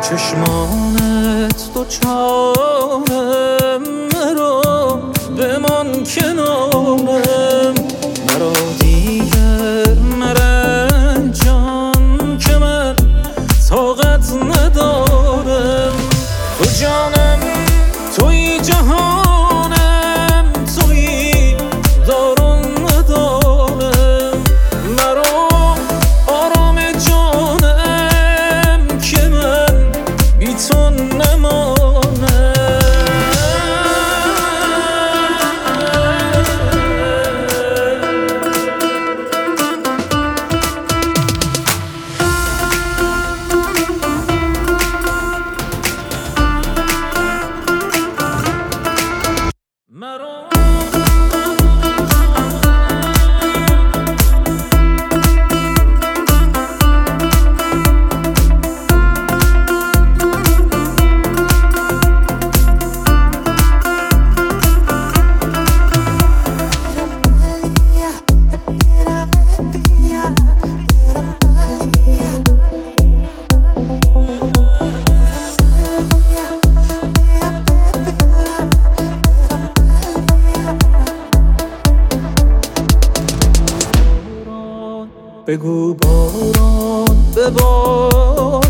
چشمانت دوچارم، مرا بمان کنارم، مرا دیگر مرنجان که من طاقت ندارم. تو جانم، توی جهانم، توی دارم ندارم، مرا آرام جانم که من بی تو نمانم. بگو باران ببار